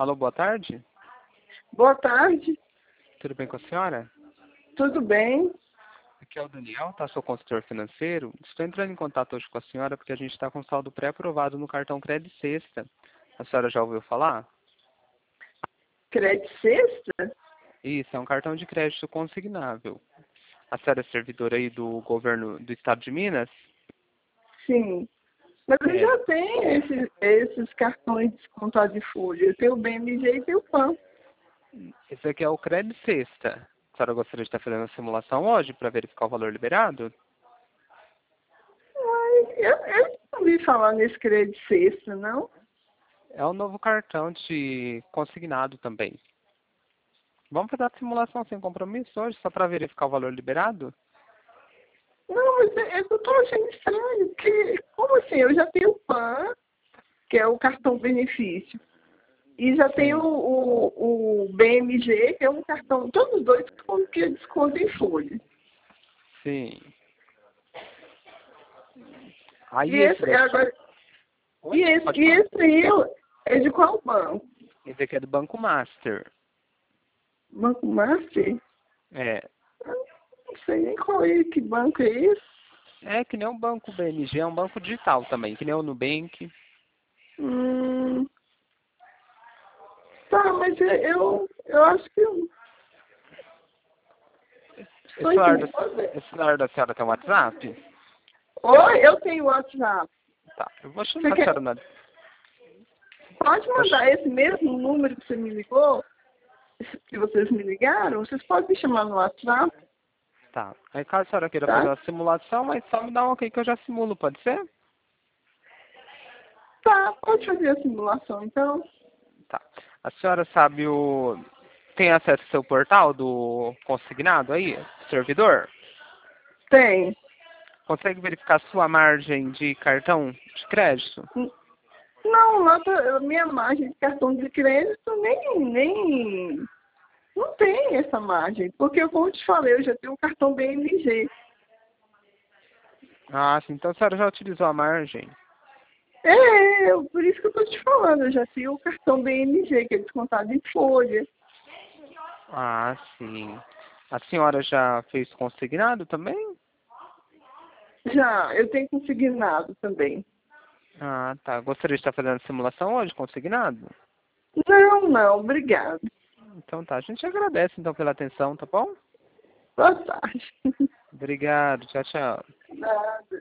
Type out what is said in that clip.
Alô, boa tarde. Boa tarde, Tudo bem com a senhora? tudo bem? Aqui é o Daniel, tá? Sou consultor financeiro. Estou entrando em contato hoje com a senhora porque a gente está com saldo pré-aprovado no cartão Crédito Sexta. A senhora já ouviu falar? Crédito Sexta? Isso, é um cartão de crédito consignável. A senhora é servidora aí do governo do estado de Minas? Sim. Mas eu É, já tenho esses cartões descontados de folha. Eu tenho o BMG e tenho o PAN. esse aqui é o Crédito Sexta. A senhora gostaria de estar fazendo a simulação hoje para verificar o valor liberado? Mas eu não ouvi falar nesse Crédito Sexta, não. É o novo cartão de consignado também. Vamos fazer a simulação sem compromisso hoje, só para verificar o valor liberado? Não, mas eu estou achando estranho, porque, como assim? Eu já tenho o PAN, que é o cartão benefício, e já tenho Sim, o BMG, que é um cartão, todos os dois com que desconto em folha. sim. E Aí esse esse, daqui. agora, Oi? Pode e falar. esse aí é de qual banco? Esse aqui é do Banco Master. Banco Master? É. Eu não sei nem qual é, que banco é esse. É que nem o Banco BMG, é um banco digital também, que nem o Nubank. Hum, tá, mas eu acho que eu Esse estou celular, entendendo. esse celular da senhora tem WhatsApp? Oi, eu tenho WhatsApp. Tá. Eu vou Você chamar a quer, senhora na. pode Vou ch- mandar esse mesmo número que você me ligou, que vocês me ligaram, vocês podem me chamar no WhatsApp, Tá. Aí caso a senhora queira fazer tá? uma simulação, aí só me dá um ok que eu já simulo, pode ser? Tá, pode fazer a simulação, então. Tá. A senhora sabe o. Tem acesso ao seu portal do consignado aí? Servidor? Tem. Consegue verificar sua margem de cartão de crédito? Não, nota, minha margem de cartão de crédito nem não tem essa margem, porque como eu te falei, eu já tenho um cartão BMG. Ah, sim. Então a senhora já utilizou a margem. Por isso que eu estou te falando, eu já tenho o cartão BMG, que é descontado em folha. Ah, sim. A senhora já fez consignado também? Já, eu tenho consignado também. Ah, tá. Gostaria de estar fazendo a simulação hoje, consignado? Não, não, obrigado. Então tá. A gente agradece então pela atenção, tá bom? Boa tarde. Obrigado. Tchau, tchau. Nada.